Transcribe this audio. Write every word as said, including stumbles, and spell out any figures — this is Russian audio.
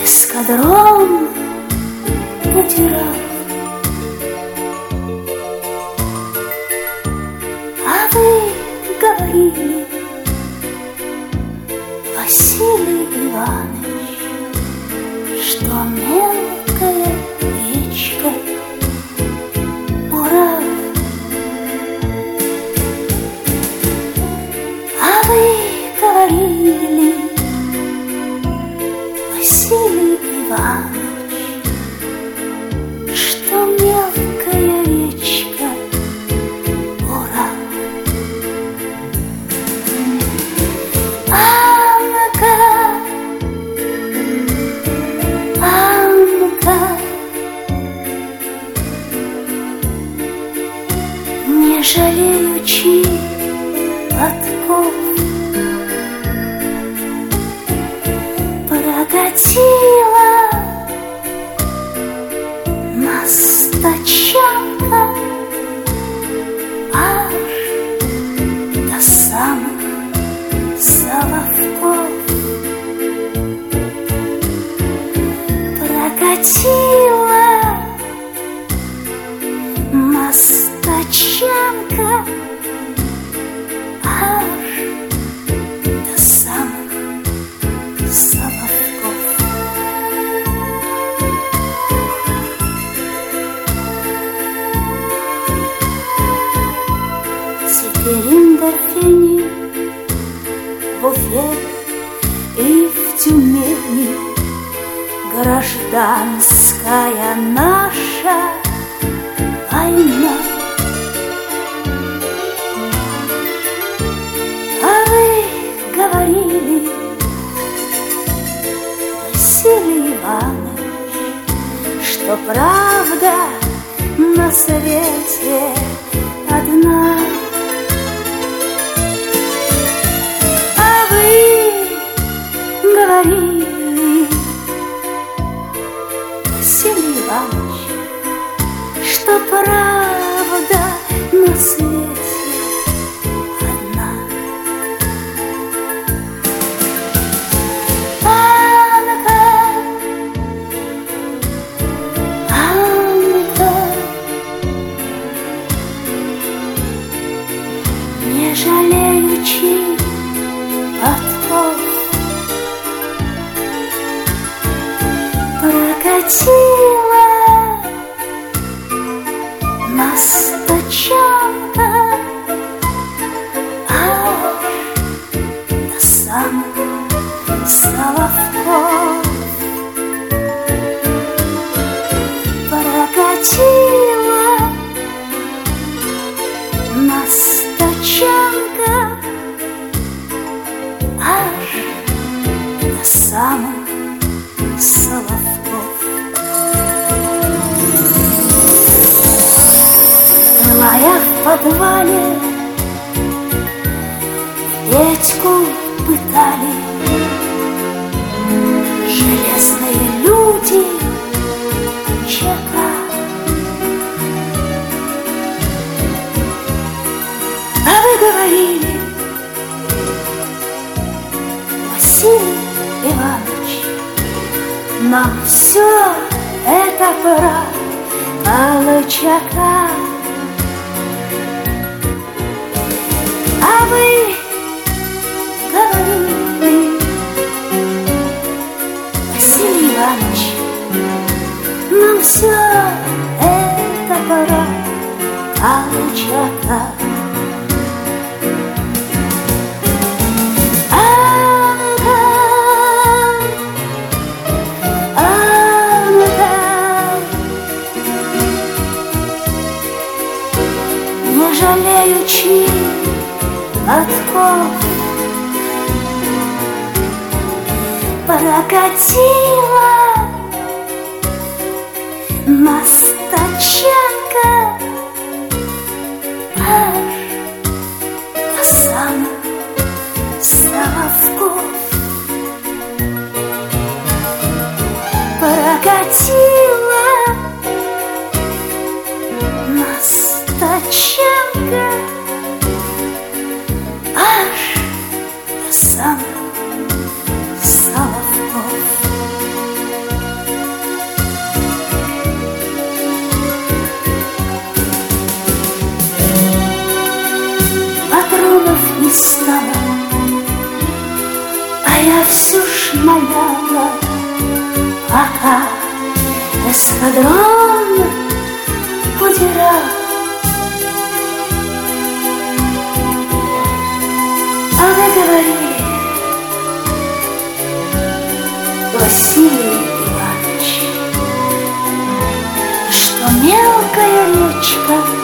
эскадрон удирал. А вы говорили, Василий Иванович, что мелкая речка Урал. А вы говорили, Василий Иванович, что мелкая речка Урал. Анка, Анка, не жалеючи подков, прокатила нас тачанка аж до самых Соловков. Прокатила нас тачанка аж до самых Соловков. Теперь эндорфини в Уфе и в Тюмени гражданская наша война. А вы говорили, Василий Иванович, что правда на свете одна. А вы говорили, Василий Иванович, что правда на свете одна. Анка, Анка, не жалеючи подков, прокатила нас тачанка аж до самых Соловков. Прокатила нас тачанка аж до самых Соловков. Была в подвале, Петьку пытали железные люди ЧК. А вы говорили, Василий Иванович, нам все это пора Колчака. А вы говорили, Василий Иванович, нам все это пора Колчака. Анка, Анка, не жалеючи подков, прокатила нас тачанка аж до самых Соловков. Прокатила нас тачанка аж до самых Соловков. шмаляла, пока эскадрон удирал. А вы говорили, Василий Иванович, что мелкая речка